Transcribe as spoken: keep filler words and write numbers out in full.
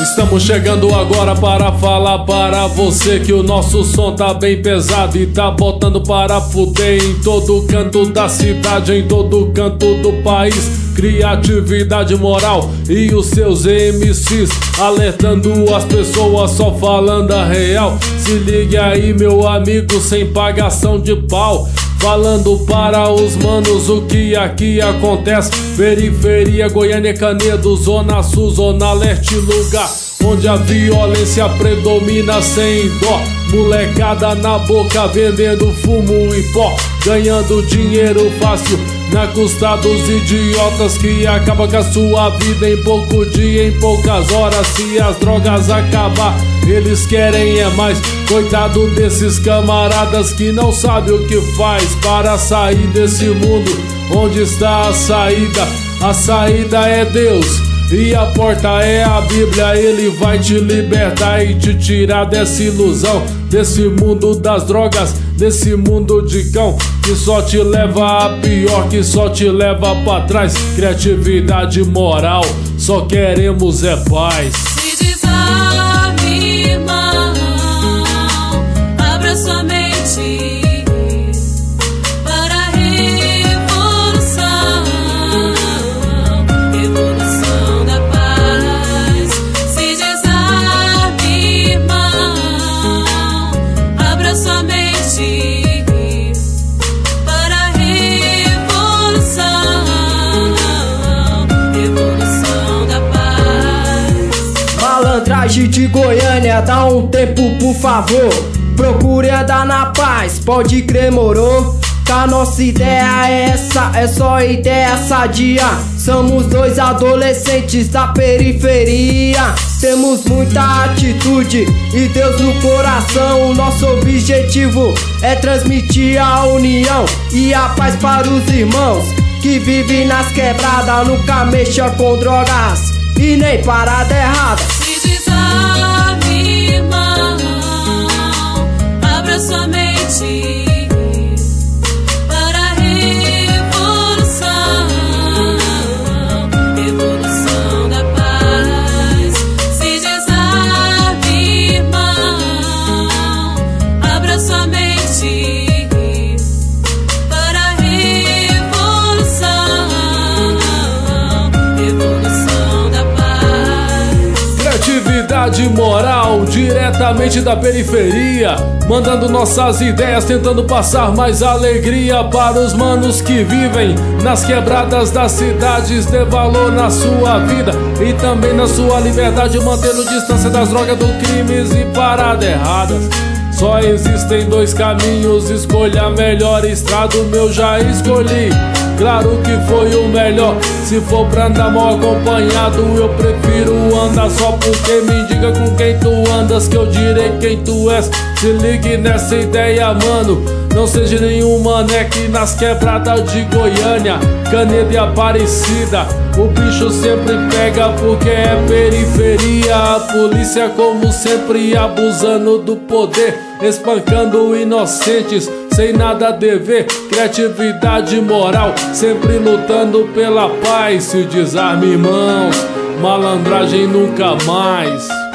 Estamos chegando agora para falar para você que o nosso som tá bem pesado e tá botando para fuder em todo canto da cidade, em todo canto do país. Criatividade moral e os seus M Cs alertando as pessoas, só falando a real. Se ligue aí, meu amigo, sem pagação de pau. Falando para os manos o que aqui acontece. Periferia, Goiânia, Canedo, Zona Sul, Zona Leste, lugar onde a violência predomina sem dó. Molecada na boca vendendo fumo e pó, ganhando dinheiro fácil na custa dos idiotas que acaba com a sua vida em pouco dia, em poucas horas. Se as drogas acabar, eles querem é mais. Coitado desses camaradas que não sabem o que faz para sair desse mundo. Onde está a saída? A saída é Deus e a porta é a Bíblia. Ele vai te libertar e te tirar dessa ilusão, desse mundo das drogas, desse mundo de cão que só te leva a pior, que só te leva pra trás. Criatividade moral, só queremos é paz. Se desarme, irmão, abra sua mente para a revolução, revolução da paz. Se desarme, irmão, abra sua mente para a revolução, revolução da paz. Malandragem de Goiânia, dá um tempo por favor. Procure andar na paz, pode crer, moro? Que a nossa ideia é essa, é só ideia sadia. Somos dois adolescentes da periferia. Temos muita atitude e Deus no coração. O nosso objetivo é transmitir a união e a paz para os irmãos que vivem nas quebradas. Nunca mexa com drogas e nem parada errada. Se desarme, irmão, abra sua mente para a revolução, revolução da paz. Se desarme, irmão, abra sua mente para a revolução, revolução da paz. Criatividade moral, diretamente da periferia, mandando nossas ideias, tentando passar mais alegria para os manos que vivem nas quebradas das cidades. Dê valor na sua vida e também na sua liberdade, mantendo distância das drogas, do crimes e paradas erradas. Só existem dois caminhos, escolha a melhor estrada. O meu já escolhi, claro que foi o melhor. Se for pra andar mal acompanhado, eu prefiro andar só, porque me diga com quem tu andas que eu direi quem tu és. Se ligue nessa ideia, mano, não seja nenhum mané que nas quebradas de Goiânia, Canedo e Aparecida o bicho sempre pega, porque é periferia. A polícia como sempre abusando do poder, espancando inocentes sem nada a dever. Criatividade moral, sempre lutando pela paz. Se desarme, irmãos, malandragem nunca mais.